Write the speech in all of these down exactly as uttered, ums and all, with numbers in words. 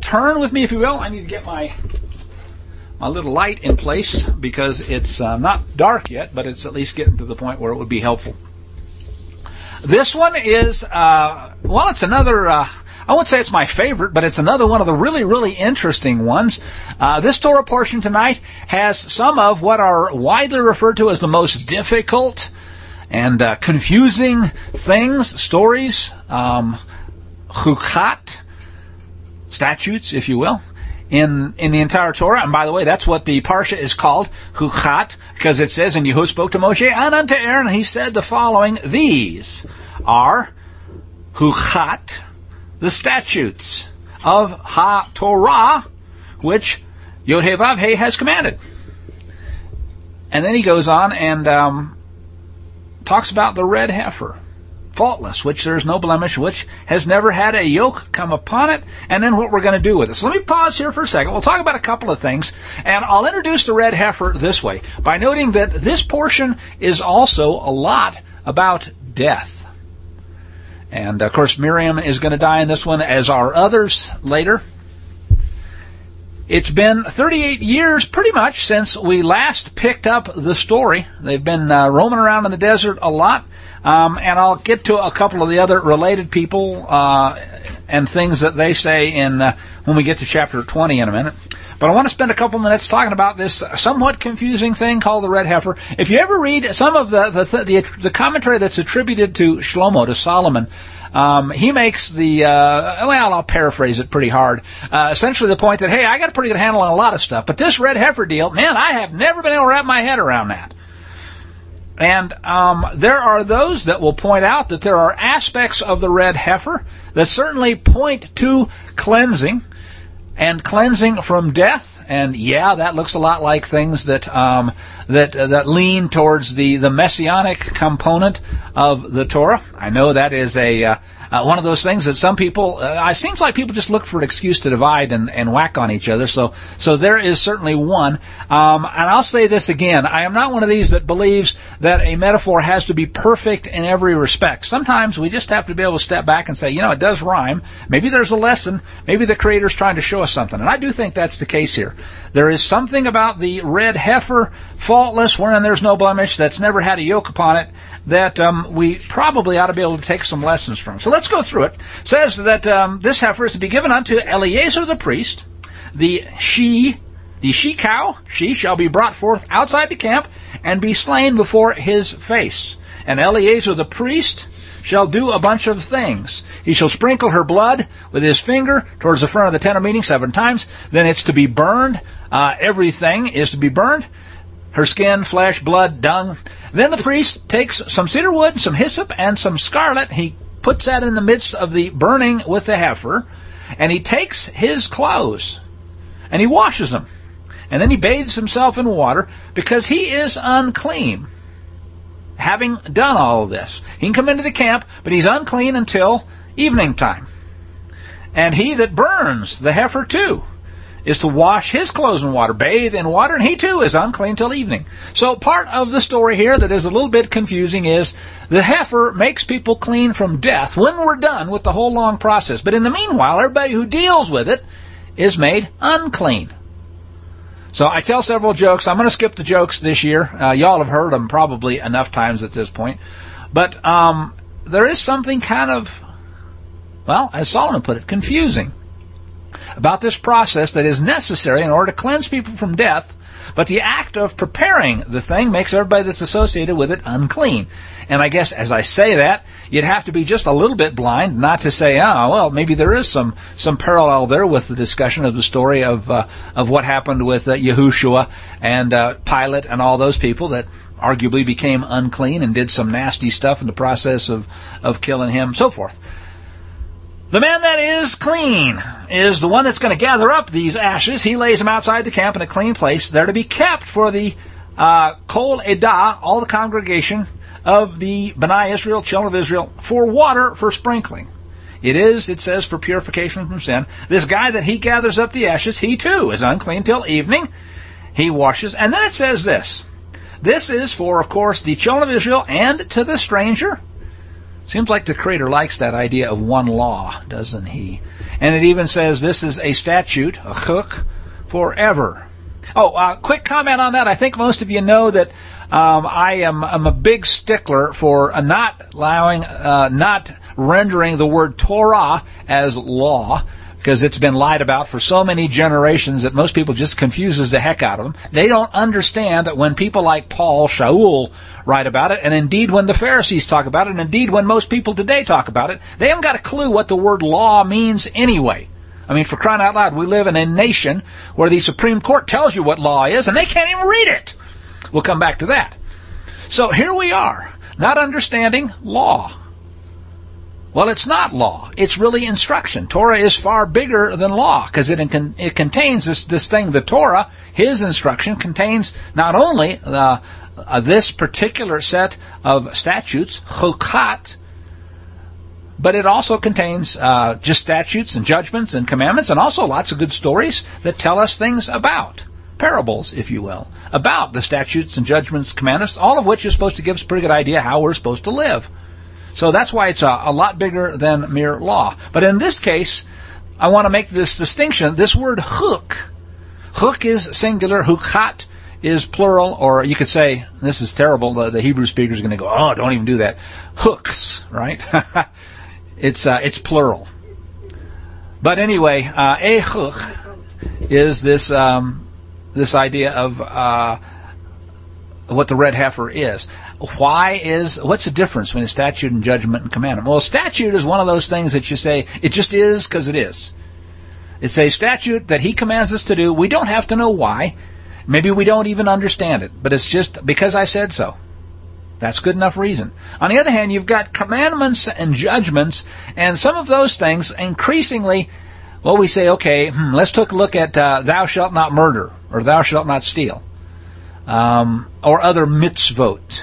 turn with me, if you will. I need to get my my little light in place because it's uh, not dark yet, but it's at least getting to the point where it would be helpful. This one is, uh, well, it's another, uh, I won't say it's my favorite, but it's another one of the really, really interesting ones. Uh, this Torah portion tonight has some of what are widely referred to as the most difficult and uh, confusing things, stories, um, chukat, statutes, if you will, in in the entire Torah. And by the way, that's what the parsha is called, chukat, because it says, and Yehu spoke to Moshe and unto Aaron, and he said the following, these are chukat, the statutes of ha-Torah, which Yod-Heh-Vav-Heh has commanded. And then he goes on and um, talks about the red heifer, faultless, which there is no blemish, which has never had a yoke come upon it, and then what we're going to do with it. So let me pause here for a second. We'll talk about a couple of things, and I'll introduce the red heifer this way, by noting that this portion is also a lot about death. And, of course, Miriam is going to die in this one, as are others later. It's been thirty-eight years, pretty much, since we last picked up the story. They've been uh, roaming around in the desert a lot. Um, and I'll get to a couple of the other related people uh, and things that they say in uh, when we get to chapter twenty in a minute. But I want to spend a couple minutes talking about this somewhat confusing thing called the red heifer. If you ever read some of the the, the, the commentary that's attributed to Shlomo, to Solomon, um, he makes the, uh, well, I'll paraphrase it pretty hard, uh, essentially the point that, hey, I got a pretty good handle on a lot of stuff, but this red heifer deal, man, I have never been able to wrap my head around that. And um, there are those that will point out that there are aspects of the red heifer that certainly point to cleansing, and cleansing from death. And yeah, that looks a lot like things that um, that uh, that lean towards the, the messianic component of the Torah. I know that is a uh, uh, one of those things that some people, uh, it seems like people just look for an excuse to divide and, and whack on each other. So so there is certainly one. Um, and I'll say this again, I am not one of these that believes that a metaphor has to be perfect in every respect. Sometimes we just have to be able to step back and say, you know, it does rhyme. Maybe there's a lesson. Maybe the Creator's trying to show us something. And I do think that's the case here. There is something about the red heifer, faultless, wherein there's no blemish, that's never had a yoke upon it, that um, we probably ought to be able to take some lessons from. So let's go through it. It says that um, this heifer is to be given unto Eleazar the priest. The she, the she cow, she shall be brought forth outside the camp and be slain before his face. And Eleazar the priest shall do a bunch of things. He shall sprinkle her blood with his finger towards the front of the tent of meeting seven times. Then it's to be burned. Uh, everything is to be burned. Her skin, flesh, blood, dung. Then the priest takes some cedar wood, some hyssop, and some scarlet. He puts that in the midst of the burning with the heifer. And he takes his clothes and he washes them. And then he bathes himself in water because he is unclean. Having done all of this, he can come into the camp, but he's unclean until evening time. And he that burns the heifer too is to wash his clothes in water, bathe in water, and he too is unclean till evening. So part of the story here that is a little bit confusing is the heifer makes people clean from death when we're done with the whole long process. But in the meanwhile, everybody who deals with it is made unclean. So I tell several jokes. I'm going to skip the jokes this year. Uh, y'all have heard them probably enough times at this point. But um, there is something kind of, well, as Solomon put it, confusing about this process that is necessary in order to cleanse people from death. But the act of preparing the thing makes everybody that's associated with it unclean. And I guess as I say that, you'd have to be just a little bit blind not to say, oh, well, maybe there is some, some parallel there with the discussion of the story of uh, of what happened with uh, Yahushua and uh, Pilate and all those people that arguably became unclean and did some nasty stuff in the process of, of killing him, so forth. The man that is clean is the one that's going to gather up these ashes. He lays them outside the camp in a clean place. They're to be kept for the uh, Kol Edah, all the congregation of the B'nai Israel, children of Israel, for water for sprinkling. It is, it says, for purification from sin. This guy that he gathers up the ashes, he too is unclean till evening. He washes. And then it says this. This is for, of course, the children of Israel and to the stranger. Seems like the Creator likes that idea of one law, doesn't he? And it even says this is a statute, a chuk, forever. Oh, uh, quick comment on that. I think most of you know that um, I am I'm a big stickler for uh, not allowing, uh, not rendering the word Torah as law, because it's been lied about for so many generations that most people just confuses the heck out of them. They don't understand that when people like Paul, Shaul, write about it, and indeed when the Pharisees talk about it, and indeed when most people today talk about it, they haven't got a clue what the word law means anyway. I mean, for crying out loud, we live in a nation where the Supreme Court tells you what law is, and they can't even read it. We'll come back to that. So here we are, not understanding law. Well, it's not law. It's really instruction. Torah is far bigger than law because it, it contains this, this thing, the Torah, his instruction, contains not only uh, uh, this particular set of statutes, chukat, but it also contains uh, just statutes and judgments and commandments and also lots of good stories that tell us things about, parables, if you will, about the statutes and judgments, commandments, all of which is supposed to give us a pretty good idea how we're supposed to live. So that's why it's a, a lot bigger than mere law. But in this case, I want to make this distinction. This word huk, huk is singular, hukat is plural, or you could say, this is terrible, the, the Hebrew speakers are going to go, oh, don't even do that. Hooks, right? it's uh, it's plural. But anyway, uh, a huk is this um, this idea of uh, what the red heifer is. Why is, what's the difference between a statute and judgment and commandment? Well, a statute is one of those things that you say, it just is because it is. It's a statute that he commands us to do. We don't have to know why. Maybe we don't even understand it, but it's just because I said so. That's good enough reason. On the other hand, you've got commandments and judgments, and some of those things increasingly, well, we say, okay, hmm, let's take a look at uh, thou shalt not murder, or thou shalt not steal, um, or other mitzvot.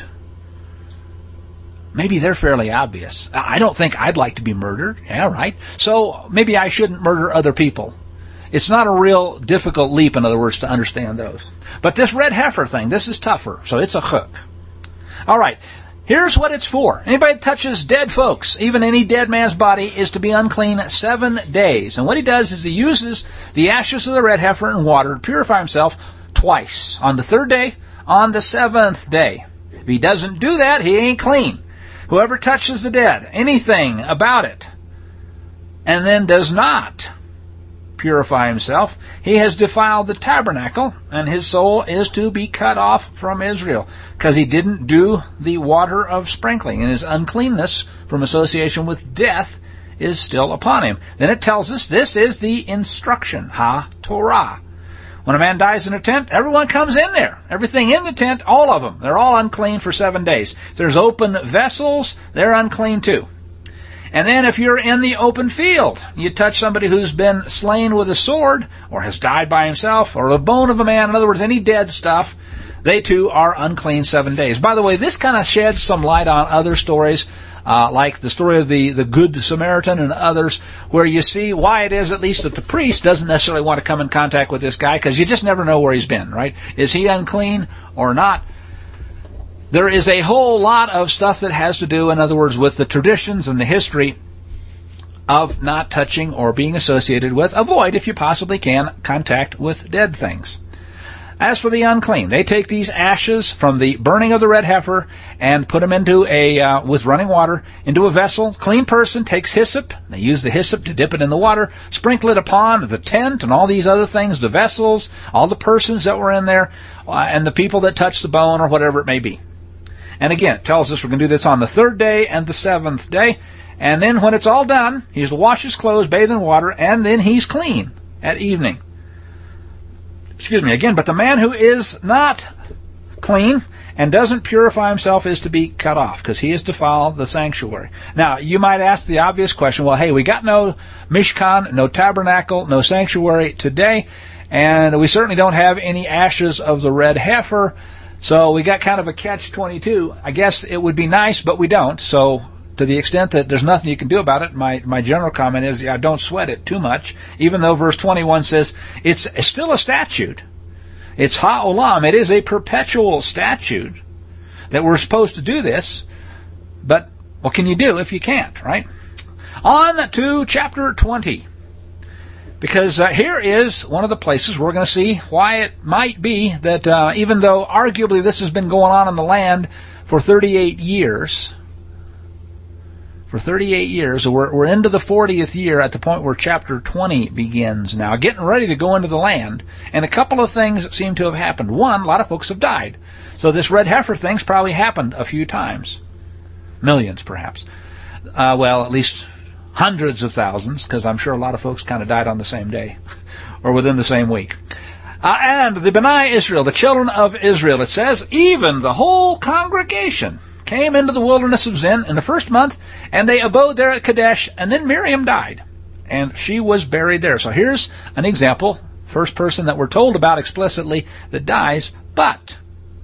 Maybe they're fairly obvious. I don't think I'd like to be murdered. Yeah, right. So maybe I shouldn't murder other people. It's not a real difficult leap, in other words, to understand those. But this red heifer thing, this is tougher. So it's a chuk. All right. Here's what it's for. Anybody that touches dead folks, even any dead man's body, is to be unclean seven days. And what he does is he uses the ashes of the red heifer and water to purify himself twice. On the third day, on the seventh day. If he doesn't do that, he ain't clean. Whoever touches the dead, anything about it, and then does not purify himself, he has defiled the tabernacle, and his soul is to be cut off from Israel, because he didn't do the water of sprinkling, and his uncleanness from association with death is still upon him. Then it tells us this is the instruction, ha-Torah. When a man dies in a tent, everyone comes in there. Everything in the tent, all of them, they're all unclean for seven days. If there's open vessels, they're unclean too. And then if you're in the open field, you touch somebody who's been slain with a sword, or has died by himself, or the bone of a man, in other words, any dead stuff, they too are unclean seven days. By the way, this kind of sheds some light on other stories, uh, like the story of the, the Good Samaritan and others, where you see why it is, at least, that the priest doesn't necessarily want to come in contact with this guy, because you just never know where he's been, right? Is he unclean or not? There is a whole lot of stuff that has to do, in other words, with the traditions and the history of not touching or being associated with, avoid, if you possibly can, contact with dead things. As for the unclean, they take these ashes from the burning of the red heifer and put them into a, uh, with running water, into a vessel. Clean person takes hyssop. They use the hyssop to dip it in the water, sprinkle it upon the tent and all these other things, the vessels, all the persons that were in there, uh, and the people that touched the bone or whatever it may be. And again, it tells us we're going to do this on the third day and the seventh day. And then when it's all done, he's to wash his clothes, bathe in water, and then he's clean at evening. Excuse me, again, but the man who is not clean and doesn't purify himself is to be cut off, because he has defiled the sanctuary. Now, you might ask the obvious question, well, hey, we got no Mishkan, no tabernacle, no sanctuary today, and we certainly don't have any ashes of the red heifer, so we got kind of a catch twenty-two. I guess it would be nice, but we don't, so to the extent that there's nothing you can do about it, my, my general comment is, yeah, don't sweat it too much, even though verse twenty-one says it's still a statute. It's ha'olam. It is a perpetual statute that we're supposed to do this. But What can you do if you can't, right? On to chapter twenty. Because uh, here is one of the places we're going to see why it might be that uh, even though arguably this has been going on in the land for thirty-eight years, for thirty-eight years, we're, we're into the fortieth year at the point where chapter twenty begins now, getting ready to go into the land, and a couple of things seem to have happened. One, a lot of folks have died. So this red heifer thing's probably happened a few times. Millions, perhaps. Uh, well, at least hundreds of thousands, because I'm sure a lot of folks kind of died on the same day or within the same week. Uh, and the B'nai Israel, the children of Israel, it says, even the whole congregation came into the wilderness of Zin in the first month, and they abode there at Kadesh, and then Miriam died, and she was buried there. So here's an example, first person that we're told about explicitly that dies, but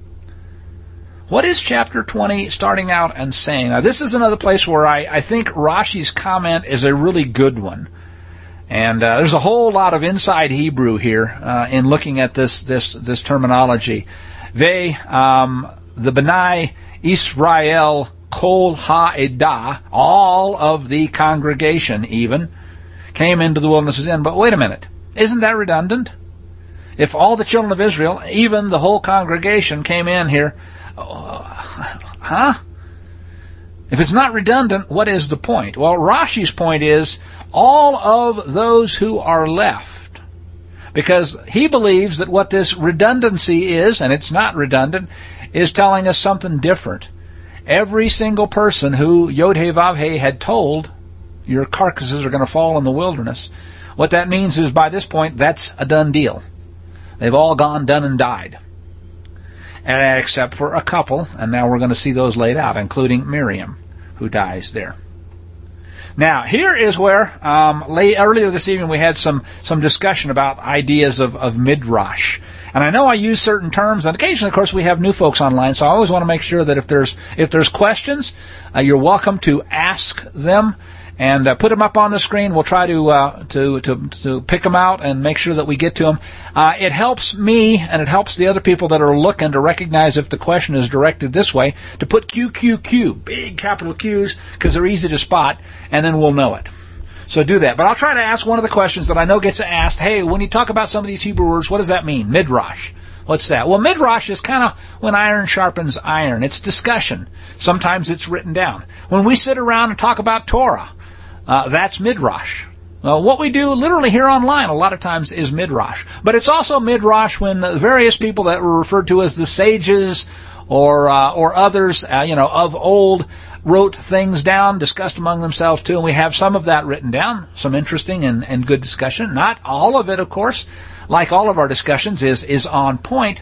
what is chapter twenty starting out and saying? Now, this is another place where I, I think Rashi's comment is a really good one. And uh, there's a whole lot of inside Hebrew here uh, in looking at this this this terminology. They, um, the B'nai Israel Kol Ha'edah, all of the congregation even, came into the wilderness of Zin. But wait a minute. Isn't that redundant? If all the children of Israel, even the whole congregation, came in here, Uh, huh? If it's not redundant, what is the point? Well, Rashi's point is all of those who are left. Because he believes that what this redundancy is, and it's not redundant, is telling us something different. Every single person who Yod-Heh-Vav-Heh had told, your carcasses are going to fall in the wilderness, what that means is by this point, that's a done deal. They've all gone, done, and died. Except for a couple, and now we're going to see those laid out, including Miriam, who dies there. Now, here is where, um, late, earlier this evening, we had some, some discussion about ideas of, of midrash. And I know I use certain terms, and occasionally, of course, we have new folks online, so I always want to make sure that if there's, if there's questions, uh, you're welcome to ask them. And uh, put them up on the screen. We'll try to uh, to to to pick them out and make sure that we get to them. Uh, it helps me and it helps the other people that are looking to recognize if the question is directed this way to put Q Q Q, big capital Q's, because they're easy to spot, and then we'll know it. So do that. But I'll try to ask one of the questions that I know gets asked. Hey, when you talk about some of these Hebrew words, what does that mean? Midrash. What's that? Well, midrash is kind of when iron sharpens iron. It's discussion. Sometimes it's written down. When we sit around and talk about Torah, Uh, that's midrash. Uh, what we do literally here online a lot of times is midrash. But it's also midrash when the various people that were referred to as the sages or uh, or others, uh, you know, of old wrote things down, discussed among themselves too, and we have some of that written down, some interesting and, and good discussion. Not all of it, of course, like all of our discussions, is, is on point.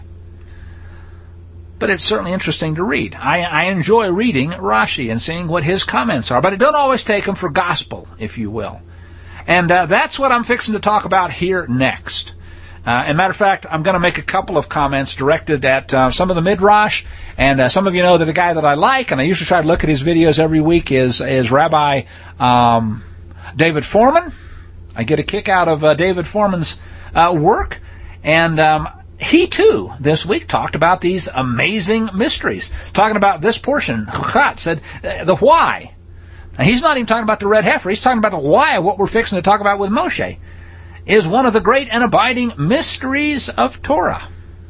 But it's certainly interesting to read. I, I enjoy reading Rashi and seeing what his comments are, but I don't always take them for gospel, if you will. And uh, that's what I'm fixing to talk about here next. Uh, as a matter of fact, I'm going to make a couple of comments directed at uh, some of the midrash, and uh, some of you know that the guy that I like, and I usually try to look at his videos every week, is is Rabbi um, David Foreman. I get a kick out of uh, David Foreman's uh, work, and um, he, too, this week talked about these amazing mysteries. Talking about this portion, Chukat said, uh, the why. Now, he's not even talking about the red heifer. He's talking about the why of what we're fixing to talk about with Moshe. Is one of the great and abiding mysteries of Torah.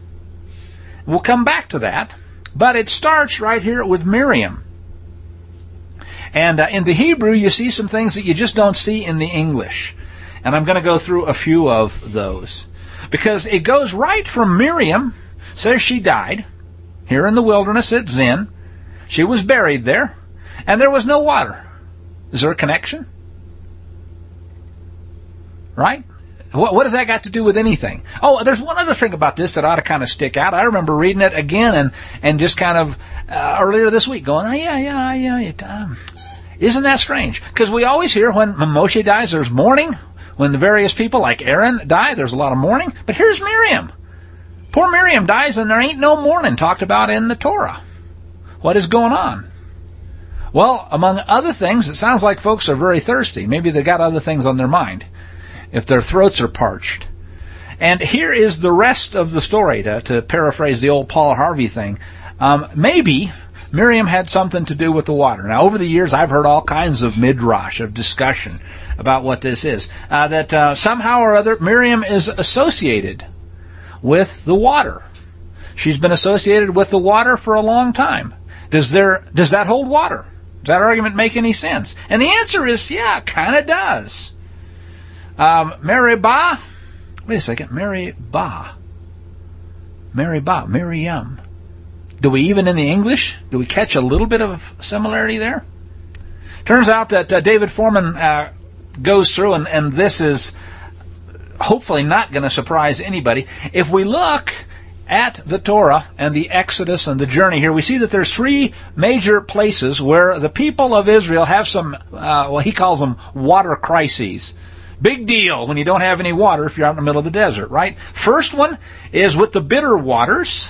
We'll come back to that, but it starts right here with Miriam. And uh, in the Hebrew, you see some things that you just don't see in the English. And I'm going to go through a few of those. Because it goes right from Miriam, says she died, here in the wilderness at Zin. She was buried there, and there was no water. Is there a connection? Right? What, what does that got to do with anything? Oh, there's one other thing about this that ought to kind of stick out. I remember reading it again and, and just kind of uh, earlier this week going, oh, yeah, yeah, yeah. It, um, isn't that strange? Because we always hear when Moshe dies, there's mourning. When the various people like Aaron die, there's a lot of mourning. But here's Miriam. Poor Miriam dies and there ain't no mourning talked about in the Torah. What is going on? Well, among other things, it sounds like folks are very thirsty. Maybe they've got other things on their mind, if their throats are parched. And here is the rest of the story, to, to paraphrase the old Paul Harvey thing. Um, maybe Miriam had something to do with the water. Now, over the years, I've heard all kinds of midrash, of discussion about what this is. Uh, that uh, somehow or other, Miriam is associated with the water. She's been associated with the water for a long time. Does there does that hold water? Does that argument make any sense? And the answer is, yeah, it kind of does. Um, Meribah, wait a second, Meribah, Meribah, Miriam. Do we even in the English, do we catch a little bit of similarity there? Turns out that uh, David Foreman uh, goes through, and, and this is hopefully not going to surprise anybody. If we look at the Torah and the Exodus and the journey here, we see that there's three major places where the people of Israel have some, uh, well, he calls them water crises. Big deal when you don't have any water if you're out in the middle of the desert, right? First one is with the bitter waters.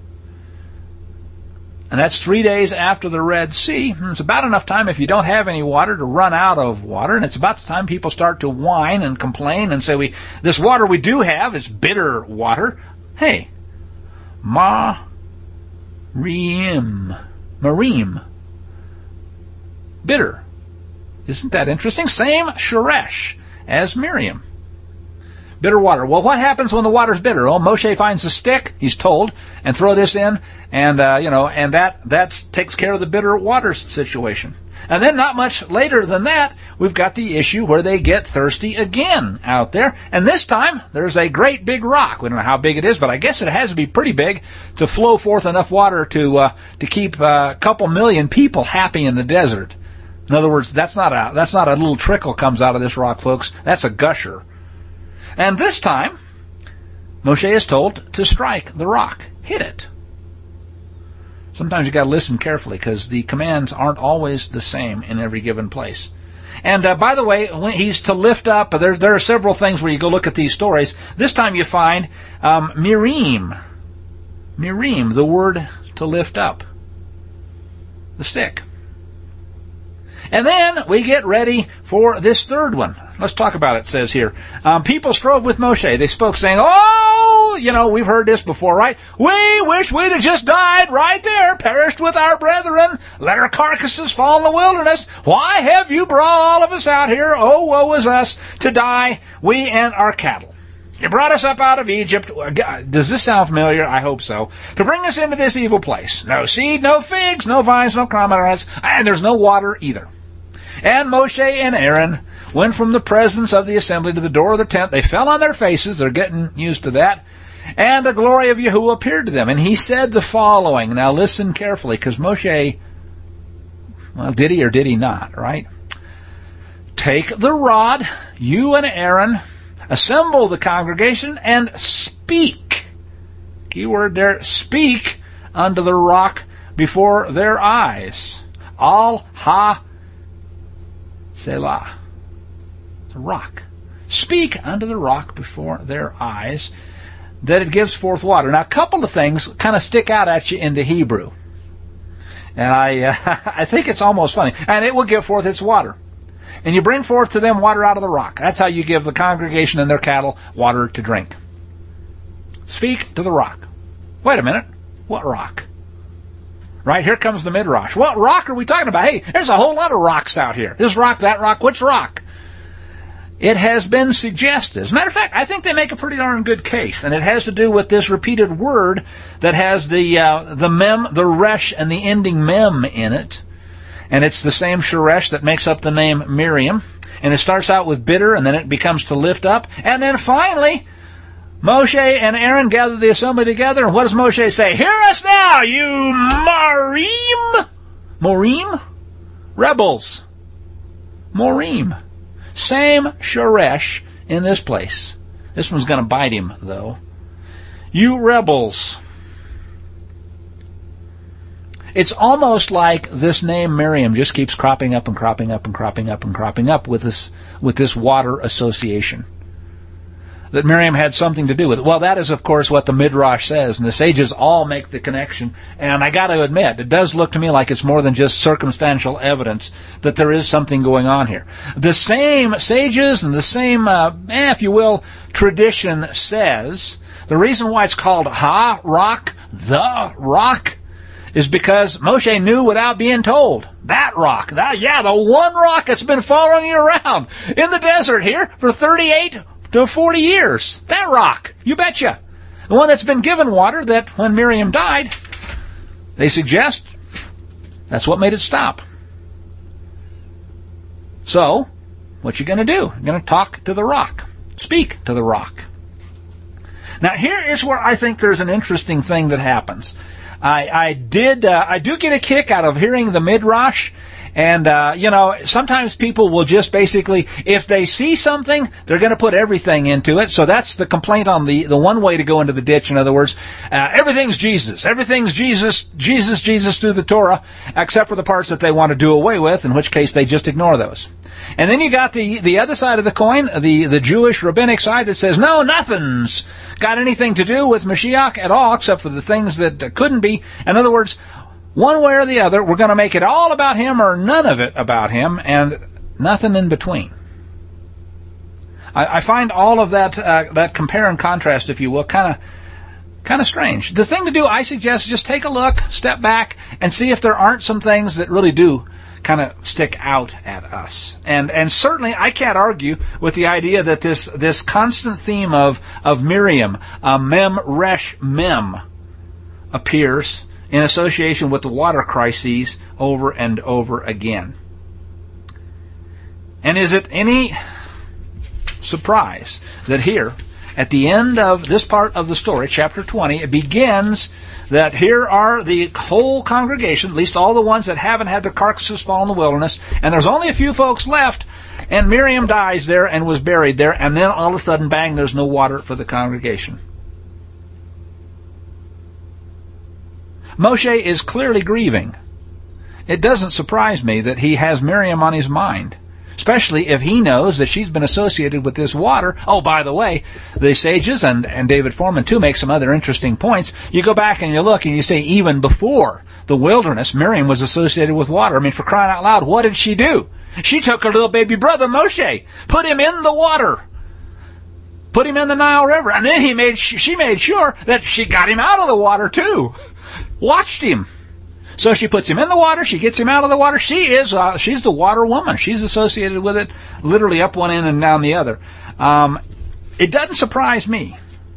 And that's three days after the Red Sea. It's about enough time if you don't have any water to run out of water. And it's about the time people start to whine and complain and say, "We this water we do have is bitter water." Hey, Ma Reem. Marim. Bitter. Isn't that interesting? Same Sheresh as Miriam. Bitter water. Well, what happens when the water's bitter? Well, Moshe finds a stick, he's told, and throw this in, and, uh, you know, and that, that takes care of the bitter water situation. And then not much later than that, we've got the issue where they get thirsty again out there. And this time, there's a great big rock. We don't know how big it is, but I guess it has to be pretty big to flow forth enough water to, uh, to keep uh, a couple million people happy in the desert. In other words, that's not a, that's not a little trickle comes out of this rock, folks. That's a gusher. And this time, Moshe is told to strike the rock. Hit it. Sometimes you got to listen carefully because the commands aren't always the same in every given place. And uh, by the way, when he's to lift up, there, there are several things where you go look at these stories. This time you find um, Mirim. Mirim, the word to lift up. The stick. And then we get ready for this third one. Let's talk about it, it says here. Um, people strove with Moshe. They spoke saying, "Oh, you know, we've heard this before, right? We wish we'd have just died right there, perished with our brethren, let our carcasses fall in the wilderness. Why have you brought all of us out here? Oh, woe is us, to die, we and our cattle. You brought us up out of Egypt." Does this sound familiar? I hope so. "To bring us into this evil place. No seed, no figs, no vines, no pomegranates, and there's no water either." And Moshe and Aaron went from the presence of the assembly to the door of the tent. They fell on their faces. They're getting used to that. And the glory of Yahuwah appeared to them. And he said the following. Now listen carefully, because Moshe, well, did he or did he not, right? "Take the rod, you and Aaron, assemble the congregation, and speak." Key word there, speak unto the rock before their eyes. Al ha Selah. The rock. "Speak unto the rock before their eyes, that it gives forth water." Now, a couple of things kind of stick out at you in the Hebrew. And I uh, I think it's almost funny. "And it will give forth its water. And you bring forth to them water out of the rock." That's how you give the congregation and their cattle water to drink. Speak to the rock. Wait a minute. What rock? Right, here comes the midrash. What rock are we talking about? Hey, there's a whole lot of rocks out here. This rock, that rock, which rock? It has been suggested. As a matter of fact, I think they make a pretty darn good case, and it has to do with this repeated word that has the uh, the mem, the resh, and the ending mem in it. And it's the same sheresh that makes up the name Miriam. And it starts out with bitter, and then it becomes to lift up. And then finally, Moshe and Aaron gather the assembly together, and what does Moshe say? "Hear us now, you Marim!" Morim? Rebels. Morim. Same Sheresh in this place. This one's going to bite him, though. "You rebels." It's almost like this name Miriam just keeps cropping up and cropping up and cropping up and cropping up with this with this water association. That Miriam had something to do with it. Well, that is, of course, what the Midrash says, and the sages all make the connection. And I got to admit, it does look to me like it's more than just circumstantial evidence that there is something going on here. The same sages and the same, uh, eh, if you will, tradition says the reason why it's called Ha Rock, the Rock, is because Moshe knew without being told. That rock, that, yeah, the one rock that's been following you around in the desert here for thirty-eight to forty years. That rock, you betcha. The one that's been given water that when Miriam died, they suggest that's what made it stop. So, what you going to do? You're going to talk to the rock. Speak to the rock. Now, here is where I think there's an interesting thing that happens. I, I did, uh, I do get a kick out of hearing the Midrash. And, uh, you know, sometimes people will just basically, if they see something, they're going to put everything into it. So that's the complaint on the, the one way to go into the ditch. In other words, uh, everything's Jesus. Everything's Jesus, Jesus, Jesus through the Torah, except for the parts that they want to do away with, in which case they just ignore those. And then you got the, the other side of the coin, the, the Jewish rabbinic side that says, no, nothing's got anything to do with Mashiach at all, except for the things that uh, couldn't be. In other words, one way or the other, we're going to make it all about him or none of it about him, and nothing in between. I, I find all of that uh, that compare and contrast, if you will, kind of kind of strange. The thing to do, I suggest, just take a look, step back, and see if there aren't some things that really do kind of stick out at us. And and certainly, I can't argue with the idea that this this constant theme of of Miriam, uh, mem resh mem, appears in association with the water crises over and over again. And is it any surprise that here, at the end of this part of the story, chapter twenty, it begins that here are the whole congregation, at least all the ones that haven't had their carcasses fall in the wilderness, and there's only a few folks left, and Miriam dies there and was buried there, and then all of a sudden, bang, there's no water for the congregation. Moshe is clearly grieving. It doesn't surprise me that he has Miriam on his mind, especially if he knows that she's been associated with this water. Oh, by the way, the sages, and, and David Foreman too, make some other interesting points. You go back and you look and you say even before the wilderness, Miriam was associated with water. I mean, for crying out loud, what did she do? She took her little baby brother Moshe, put him in the water, put him in the Nile River, and then he made she made sure that she got him out of the water too. Watched him. So she puts him in the water, she gets him out of the water. She is, uh, she's the water woman. She's associated with it literally up one end and down the other. Um, it doesn't surprise me.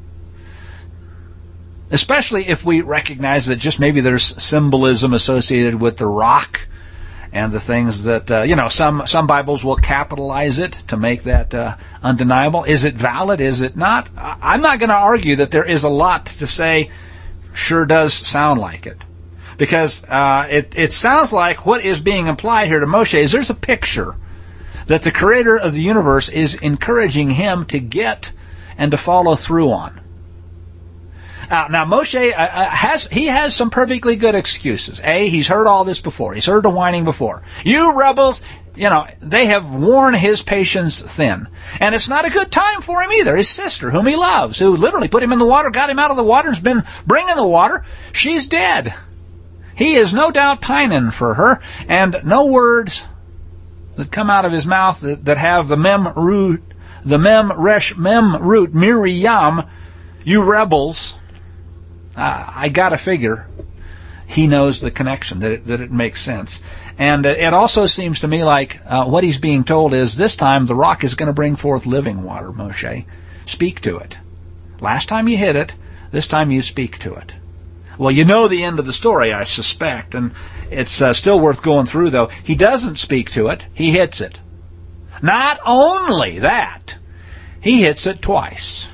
Especially if we recognize that just maybe there's symbolism associated with the rock and the things that, uh, you know, some, some Bibles will capitalize it to make that uh, undeniable. Is it valid? Is it not? I'm not going to argue that there is a lot to say. Sure does sound like it. Because uh, it, it sounds like what is being implied here to Moshe is there's a picture that the creator of the universe is encouraging him to get and to follow through on. Uh, now, Moshe uh, has he has some perfectly good excuses. A, he's heard all this before. He's heard the whining before. You rebels, you know, they have worn his patience thin. And it's not a good time for him either. His sister, whom he loves, who literally put him in the water, got him out of the water, has been bringing the water, she's dead. He is no doubt pining for her, and no words that come out of his mouth that, that have the mem root, the mem resh mem root, Miriam, you rebels. Uh, I gotta figure he knows the connection, that it, that it makes sense. And it also seems to me like uh, what he's being told is this time the rock is going to bring forth living water, Moshe. Speak to it. Last time you hit it, this time you speak to it. Well, you know the end of the story, I suspect, and it's uh, still worth going through, though. He doesn't speak to it, he hits it. Not only that, he hits it twice.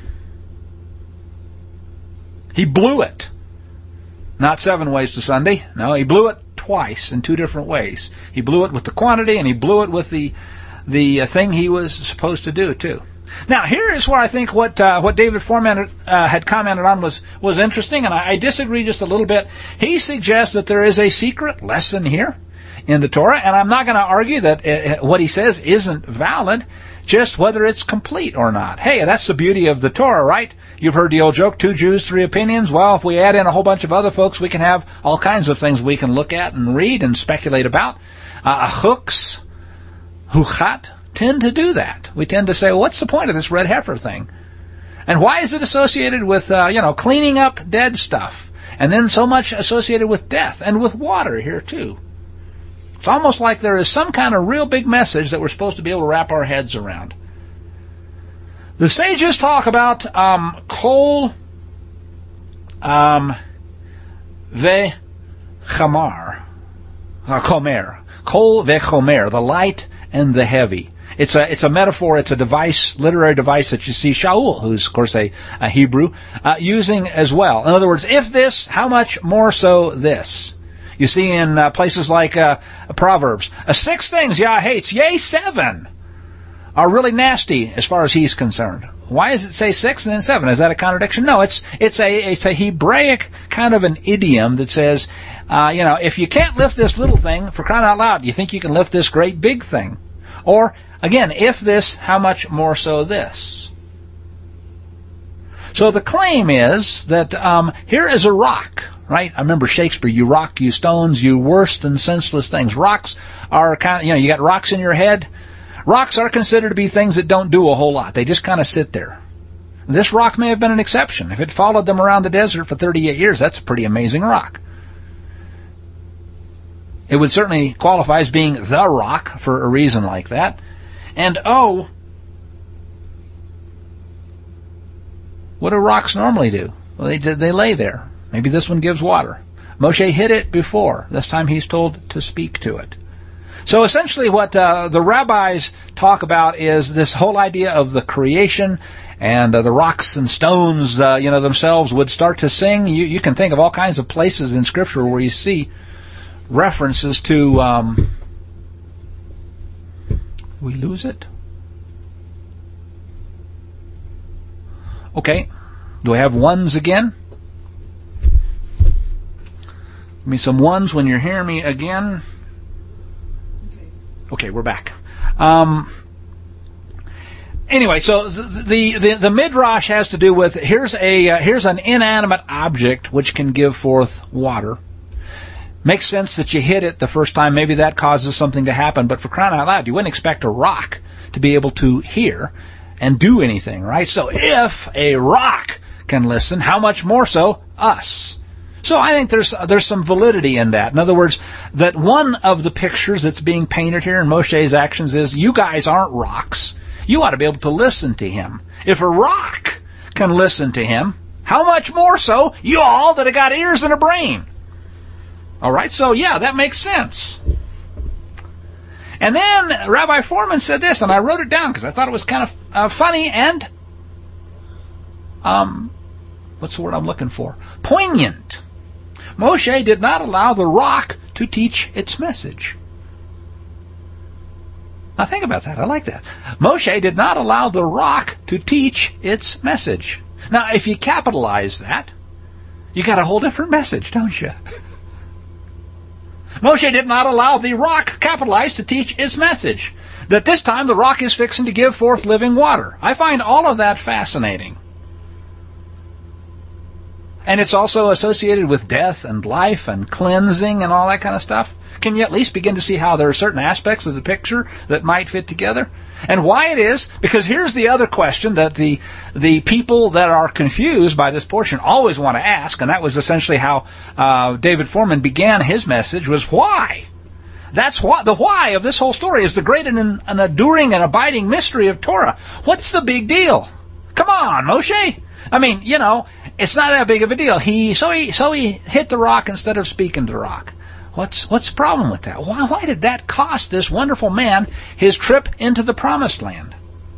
He blew it. Not seven ways to Sunday. No, he blew it twice in two different ways. He blew it with the quantity, and he blew it with the the uh, thing he was supposed to do, too. Now, here is where I think what uh, what David Foreman uh, had commented on was, was interesting, and I, I disagree just a little bit. He suggests that there is a secret lesson here in the Torah, and I'm not going to argue that uh, what he says isn't valid, just whether it's complete or not. Hey, that's the beauty of the Torah, right? You've heard the old joke, two Jews, three opinions. Well, if we add in a whole bunch of other folks, we can have all kinds of things we can look at and read and speculate about. Uh, Achuks, Huchat, tend to do that. We tend to say, well, what's the point of this red heifer thing? And why is it associated with, uh, you know, cleaning up dead stuff? And then so much associated with death and with water here too. It's almost like there is some kind of real big message that we're supposed to be able to wrap our heads around. The sages talk about um, kol um, ve chamar, uh, chomer, kol ve chomer, the light and the heavy. It's a it's a metaphor. It's a device, literary device that you see Shaul, who's of course a, a Hebrew, uh, using as well. In other words, if this, how much more so this? You see in uh, places like uh, Proverbs, uh, six things Yah hates, yea, seven are really nasty as far as he's concerned. Why does it say six and then seven? Is that a contradiction? No, it's it's a it's a Hebraic kind of an idiom that says, uh, you know, if you can't lift this little thing, for crying out loud, you think you can lift this great big thing? Or again, if this, how much more so this? So the claim is that um, here is a rock, right? I remember Shakespeare, you rock, you stones, you worse than senseless things. Rocks are kind of, you know, you got rocks in your head. Rocks are considered to be things that don't do a whole lot. They just kind of sit there. This rock may have been an exception. If it followed them around the desert for thirty-eight years, that's a pretty amazing rock. It would certainly qualify as being the rock for a reason like that. And oh, what do rocks normally do? Well, they they lay there. Maybe this one gives water. Moshe hit it before. This time he's told to speak to it. So essentially what uh, the rabbis talk about is this whole idea of the creation, and uh, the rocks and stones, uh, you know, themselves would start to sing. You, you can think of all kinds of places in Scripture where you see references to, um, we lose it? Okay. Do I have ones again? Give me some ones when you're hearing me again. Okay, we're back. Um, anyway, so the, the the midrash has to do with here's a uh, here's an inanimate object which can give forth water. Makes sense that you hit it the first time. Maybe that causes something to happen. But for crying out loud, you wouldn't expect a rock to be able to hear and do anything, right? So if a rock can listen, how much more so us? So I think there's there's some validity in that. In other words, that one of the pictures that's being painted here in Moshe's actions is you guys aren't rocks. You ought to be able to listen to him. If a rock can listen to him, how much more so you all that have got ears and a brain? All right, so yeah, that makes sense. And then Rabbi Foreman said this, and I wrote it down because I thought it was kind of uh, funny and, um, what's the word I'm looking for? Poignant. Moshe did not allow the rock to teach its message. Now think about that. I like that. Moshe did not allow the rock to teach its message. Now, if you capitalize that, you got a whole different message, don't you? Moshe did not allow the rock, capitalized, to teach its message. That this time the rock is fixing to give forth living water. I find all of that fascinating. And it's also associated with death and life and cleansing and all that kind of stuff. Can you at least begin to see how there are certain aspects of the picture that might fit together? And why it is, because here's the other question that the the people that are confused by this portion always want to ask, and that was essentially how uh, David Foreman began his message, was why? That's what the why of this whole story is the great and an enduring and abiding mystery of Torah. What's the big deal? Come on, Moshe. I mean, you know, it's not that big of a deal. He so he so he hit the rock instead of speaking to the rock. What's what's the problem with that? Why why did that cost this wonderful man his trip into the promised land?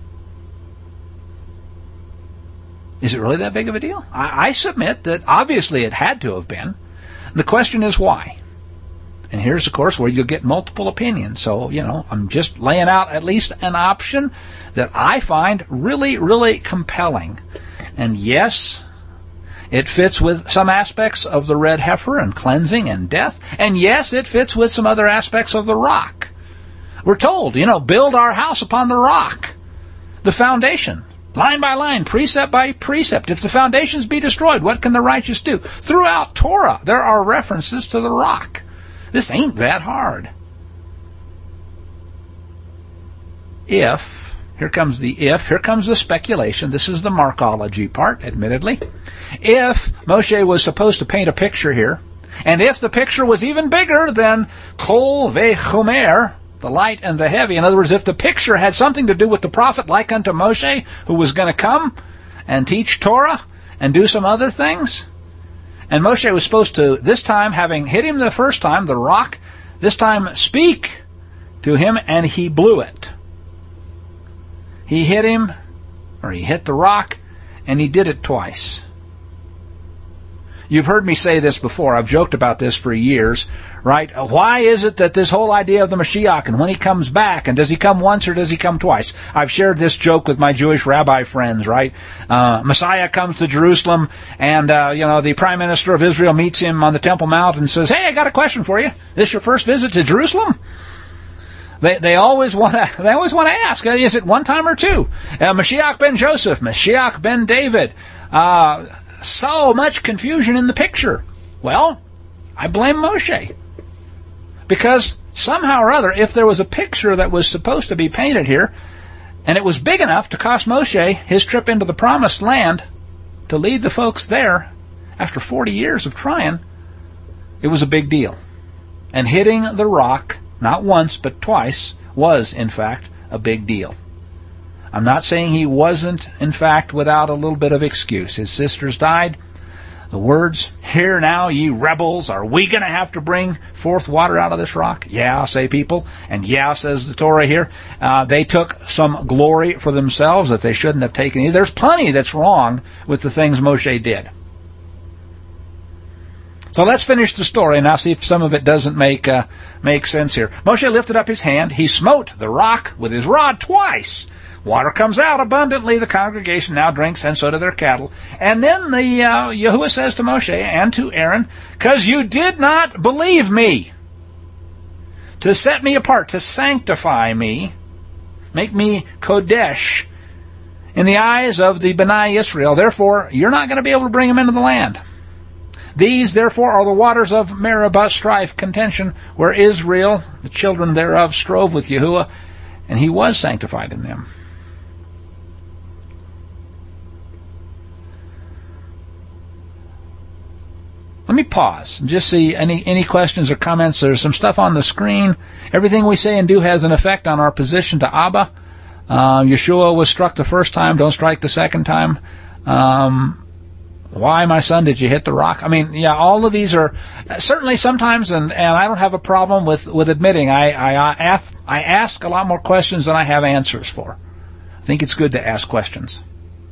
Is it really that big of a deal? I, I submit that obviously it had to have been. The question is why. And here's, of course, where you'll get multiple opinions. So, you know, I'm just laying out at least an option that I find really, really compelling. And yes, it fits with some aspects of the red heifer and cleansing and death. And yes, it fits with some other aspects of the rock. We're told, you know, build our house upon the rock, the foundation, line by line, precept by precept. If the foundations be destroyed, what can the righteous do? Throughout Torah, there are references to the rock. This ain't that hard. If, here comes the if, here comes the speculation. This is the Markology part, admittedly. If Moshe was supposed to paint a picture here, and if the picture was even bigger than Kol ve'chomer, the light and the heavy, in other words, if the picture had something to do with the prophet like unto Moshe, who was going to come and teach Torah and do some other things, and Moshe was supposed to, this time, having hit him the first time, the rock, this time speak to him, and he blew it. He hit him, or he hit the rock, and he did it twice. You've heard me say this before. I've joked about this for years, right? Why is it that this whole idea of the Mashiach and when he comes back, and does he come once or does he come twice? I've shared this joke with my Jewish rabbi friends, right? Uh, Messiah comes to Jerusalem, and, uh, you know, the Prime Minister of Israel meets him on the Temple Mount and says, hey, I got a question for you. This your first visit to Jerusalem? They they always want to they always want to ask, is it one time or two? Uh, Mashiach ben Joseph, Mashiach ben David. Uh, so much confusion in the picture. Well, I blame Moshe. Because somehow or other, if there was a picture that was supposed to be painted here, and it was big enough to cost Moshe his trip into the Promised Land to lead the folks there after forty years of trying, it was a big deal. And hitting the rock, not once but twice, was, in fact, a big deal. I'm not saying he wasn't, in fact, without a little bit of excuse. His sisters died. The words, "Hear now, ye rebels, are we going to have to bring forth water out of this rock?" Yeah, say people. And yeah, says the Torah here. Uh, they took some glory for themselves that they shouldn't have taken. There's plenty that's wrong with the things Moshe did. So let's finish the story and now see if some of it doesn't make uh, make sense here. Moshe lifted up his hand. He smote the rock with his rod twice. Water comes out abundantly. The congregation now drinks, and so do their cattle. And then the uh, Yahuwah says to Moshe and to Aaron, "'Cause you did not believe me, to set me apart, to sanctify me, make me Kodesh in the eyes of the B'nai Israel. Therefore, you're not going to be able to bring them into the land. These, therefore, are the waters of Meribah, strife, contention, where Israel, the children thereof, strove with Yahuwah, and he was sanctified in them." Let me pause and just see any, any questions or comments. There's some stuff on the screen. Everything we say and do has an effect on our position to Abba. Uh, Yeshua was struck the first time. Don't strike the second time. Um, why, my son, did you hit the rock? I mean, yeah, all of these are certainly sometimes, and, and I don't have a problem with, with admitting I, I, I, I ask a lot more questions than I have answers for. I think it's good to ask questions.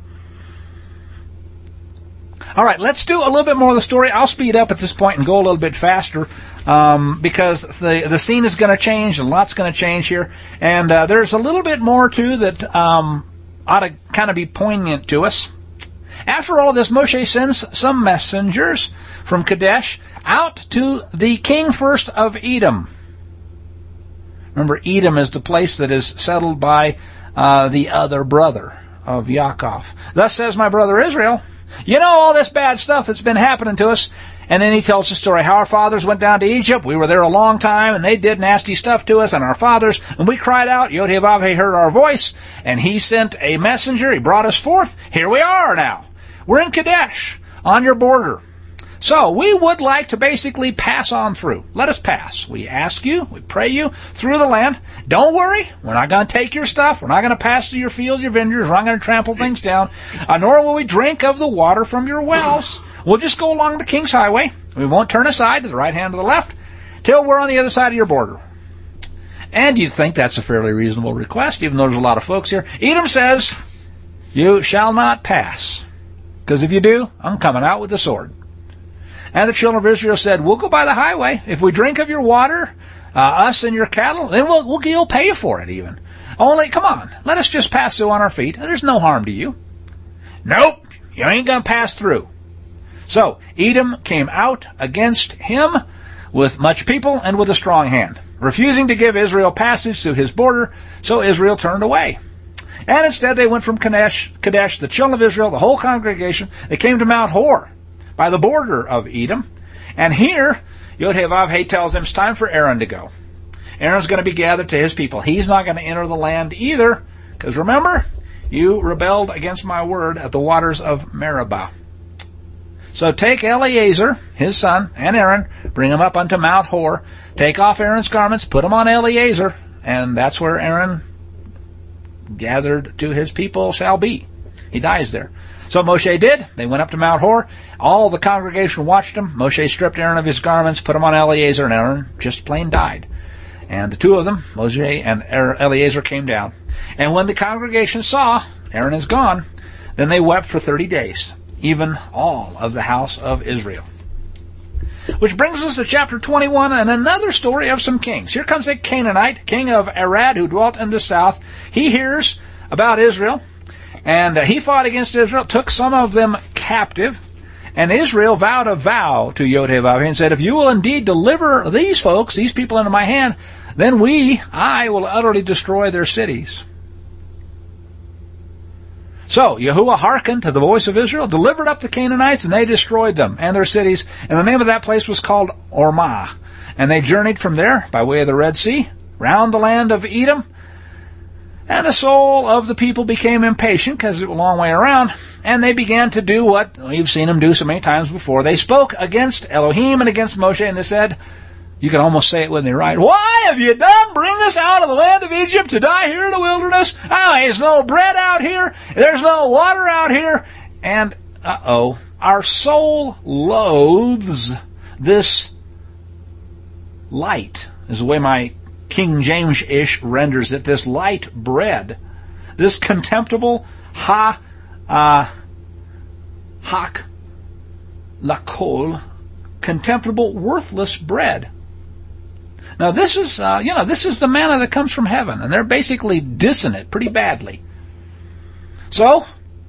All right, let's do a little bit more of the story. I'll speed up at this point and go a little bit faster um, because the the scene is going to change and a lot's going to change here. And uh, there's a little bit more, too, that um, ought to kind of be poignant to us. After all of this, Moshe sends some messengers from Kadesh out to the king first of Edom. Remember, Edom is the place that is settled by uh, the other brother of Yaakov. "Thus says my brother Israel, you know all this bad stuff that's been happening to us." And then he tells the story how our fathers went down to Egypt. We were there a long time, and they did nasty stuff to us and our fathers. And we cried out. Yod-Heh-Vav-Heh heard our voice, and he sent a messenger. He brought us forth. Here we are now. We're in Kadesh, on your border. So we would like to basically pass on through. Let us pass. We ask you, we pray you, through the land. Don't worry, we're not going to take your stuff. We're not going to pass through your field, your vineyards. We're not going to trample things down. Uh, nor will we drink of the water from your wells. We'll just go along the King's Highway. We won't turn aside to the right hand or the left till we're on the other side of your border. And you'd think that's a fairly reasonable request, even though there's a lot of folks here. Edom says, "You shall not pass, because if you do, I'm coming out with the sword." And the children of Israel said, "We'll go by the highway. If we drink of your water, uh, us and your cattle, then we'll, we'll, we'll pay for it even. Only, come on, let us just pass through on our feet. There's no harm to you." "Nope, you ain't going to pass through." So Edom came out against him with much people and with a strong hand, refusing to give Israel passage through his border, so Israel turned away. And instead they went from Kadesh, Kadesh, the children of Israel, the whole congregation. They came to Mount Hor, by the border of Edom. And here, Yod-Heh-Vav-Heh tells them it's time for Aaron to go. Aaron's going to be gathered to his people. He's not going to enter the land either. Because remember, you rebelled against my word at the waters of Meribah. So take Eleazar, his son, and Aaron, bring them up unto Mount Hor, take off Aaron's garments, put them on Eleazar, and that's where Aaron gathered to his people shall be. He dies there. So Moshe did. They went up to Mount Hor. All the congregation watched him. Moshe stripped Aaron of his garments, put them on Eleazar, and Aaron just plain died. And the two of them, Moshe and Eleazar, came down. And when the congregation saw Aaron is gone, then they wept for thirty days, even all of the house of Israel. Which brings us to chapter twenty-one and another story of some kings. Here comes a Canaanite, king of Arad, who dwelt in the south. He hears about Israel, and uh, he fought against Israel, took some of them captive, and Israel vowed a vow to Yod-Heh-Vav-Heh and said, if you will indeed deliver these folks, these people into my hand, then we, I, will utterly destroy their cities. So Yahuwah hearkened to the voice of Israel, delivered up the Canaanites, and they destroyed them and their cities. And the name of that place was called Ormah. And they journeyed from there by way of the Red Sea, round the land of Edom. And the soul of the people became impatient, because it was a long way around, and they began to do what we've seen them do so many times before. They spoke against Elohim and against Moshe, and they said, you can almost say it with me, right? Why have you done bring us out of the land of Egypt to die here in the wilderness? Oh, there's no bread out here. There's no water out here. And, uh-oh, our soul loathes this light, is the way my King James-ish renders it, this light bread, this contemptible ha, uh, hak, lakol, contemptible, worthless bread. Now this is, uh, you know, this is the manna that comes from heaven, and they're basically dissing it pretty badly. So,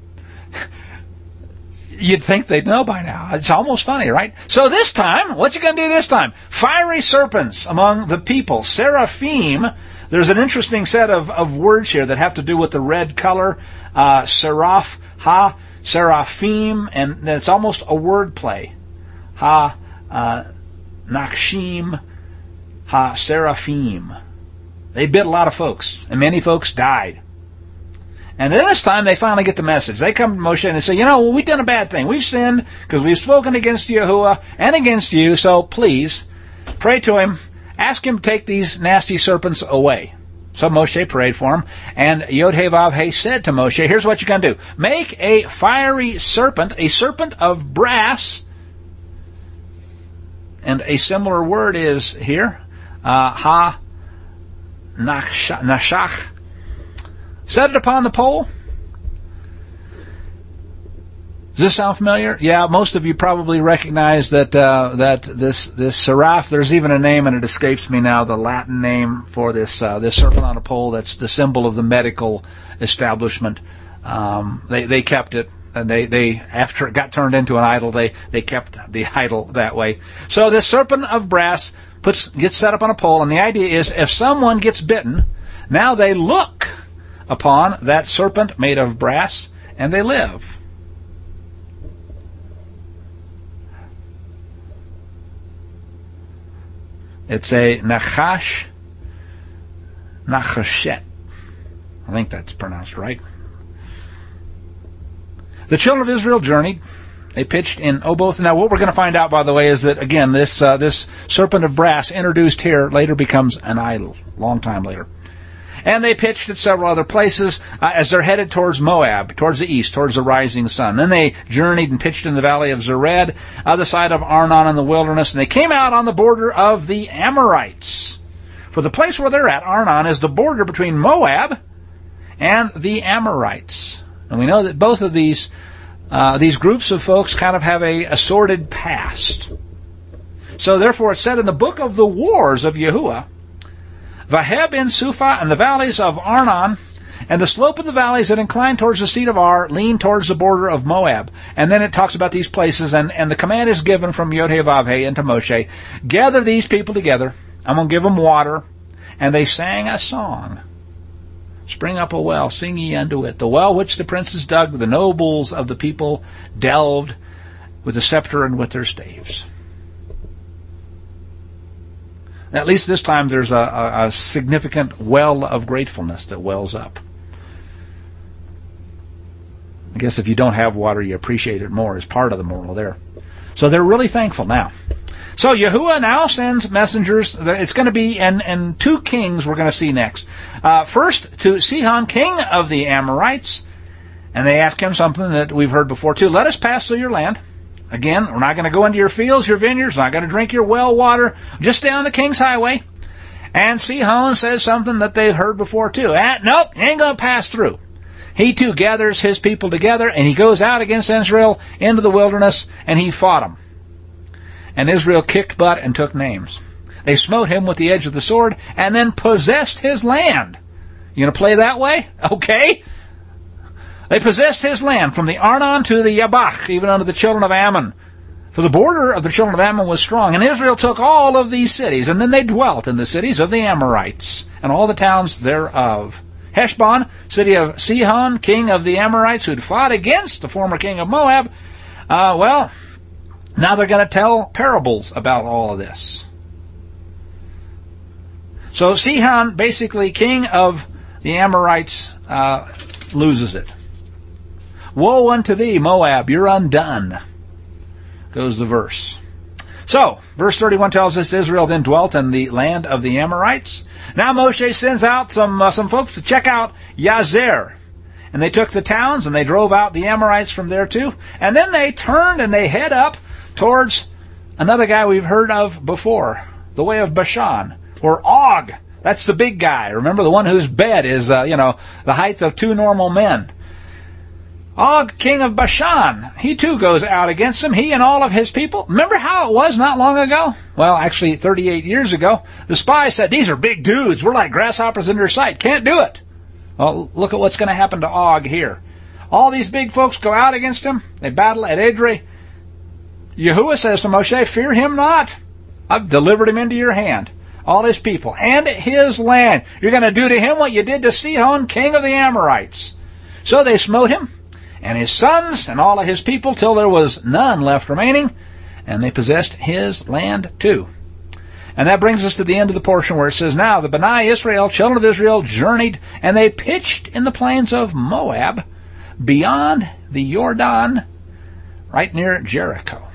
you'd think they'd know by now. It's almost funny, right? So this time, what's he going to do this time? Fiery serpents among the people. Seraphim. There's an interesting set of, of words here that have to do with the red color. Uh, seraph, ha, seraphim, and it's almost a word play. Ha, uh, nakshim, ha, seraphim. They bit a lot of folks, and many folks died. And this time they finally get the message. They come to Moshe and they say, you know, well, we've done a bad thing. We've sinned because we've spoken against Yahuwah and against you, so please pray to him. Ask him to take these nasty serpents away. So Moshe prayed for him, and Yod-Heh-Vav-Heh said to Moshe, here's what you're going to do. Make a fiery serpent, a serpent of brass, and a similar word is here, uh, ha, nashach. Set it upon the pole. Does this sound familiar? Yeah, most of you probably recognize that uh, that this this seraph. There's even a name, and it escapes me now. The Latin name for this uh, this serpent on a pole. That's the symbol of the medical establishment. Um, they they kept it, and they, they after it got turned into an idol, they they kept the idol that way. So this serpent of brass puts gets set up on a pole, and the idea is if someone gets bitten, now they look upon that serpent made of brass, and they live. It's a nachash, nachashet. I think that's pronounced right. The children of Israel journeyed. They pitched in Oboth. Now, what we're going to find out, by the way, is that, again, this uh, this serpent of brass introduced here later becomes an idol, long time later. And they pitched at several other places uh, as they're headed towards Moab, towards the east, towards the rising sun. Then they journeyed and pitched in the valley of Zered, other side of Arnon in the wilderness, and they came out on the border of the Amorites. For the place where they're at, Arnon, is the border between Moab and the Amorites. And we know that both of these uh, these groups of folks kind of have a, a sordid past. So therefore it's said in the book of the wars of Yahuwah, Vaheb in Sufa and the valleys of Arnon, and the slope of the valleys that incline towards the seat of Ar lean towards the border of Moab. And then it talks about these places, and, and the command is given from Yod-Heh-Vav-Heh into Moshe, gather these people together, I'm going to give them water. And they sang a song. Spring up a well, sing ye unto it. The well which the princes dug, the nobles of the people delved with the scepter and with their staves. At least this time there's a, a, a significant well of gratefulness that wells up. I guess if you don't have water, you appreciate it more, is part of the moral there. So they're really thankful now. So Yahuwah now sends messengers. It's going to be, and, and two kings we're going to see next. Uh, first, to Sihon, king of the Amorites. And they ask him something that we've heard before too. Let us pass through your land. Again, we're not going to go into your fields, your vineyards. We're not going to drink your well water. Just stay on the king's highway. And Sihon says something that they've heard before too. Ah, nope, you ain't going to pass through. He too gathers his people together, and he goes out against Israel into the wilderness, and he fought them. And Israel kicked butt and took names. They smote him with the edge of the sword, and then possessed his land. You going to play that way? Okay. They possessed his land from the Arnon to the Yabach, even unto the children of Ammon. For the border of the children of Ammon was strong, and Israel took all of these cities, and then they dwelt in the cities of the Amorites, and all the towns thereof. Heshbon, city of Sihon, king of the Amorites, who'd fought against the former king of Moab. Uh, well, now they're going to tell parables about all of this. So Sihon, basically king of the Amorites, uh, loses it. Woe unto thee, Moab, you're undone, goes the verse. So, verse thirty-one tells us Israel then dwelt in the land of the Amorites. Now Moshe sends out some uh, some folks to check out Yazer. And they took the towns and they drove out the Amorites from there too. And then they turned and they head up towards another guy we've heard of before, the way of Bashan, or Og. That's the big guy. Remember, the one whose bed is, uh, you know, the height of two normal men. Og, king of Bashan, he too goes out against him, he and all of his people. Remember how it was not long ago? Well, actually thirty-eight years ago. The spies said, these are big dudes. We're like grasshoppers in their sight. Can't do it. Well, look at what's going to happen to Og here. All these big folks go out against him. They battle at Edrei. Yahuwah says to Moshe, fear him not. I've delivered him into your hand. All his people and his land. You're going to do to him what you did to Sihon, king of the Amorites. So they smote him and his sons and all of his people till there was none left remaining, and they possessed his land too. And that brings us to the end of the portion where it says, now the Bnei Israel, children of Israel, journeyed, and they pitched in the plains of Moab, beyond the Jordan, right near Jericho.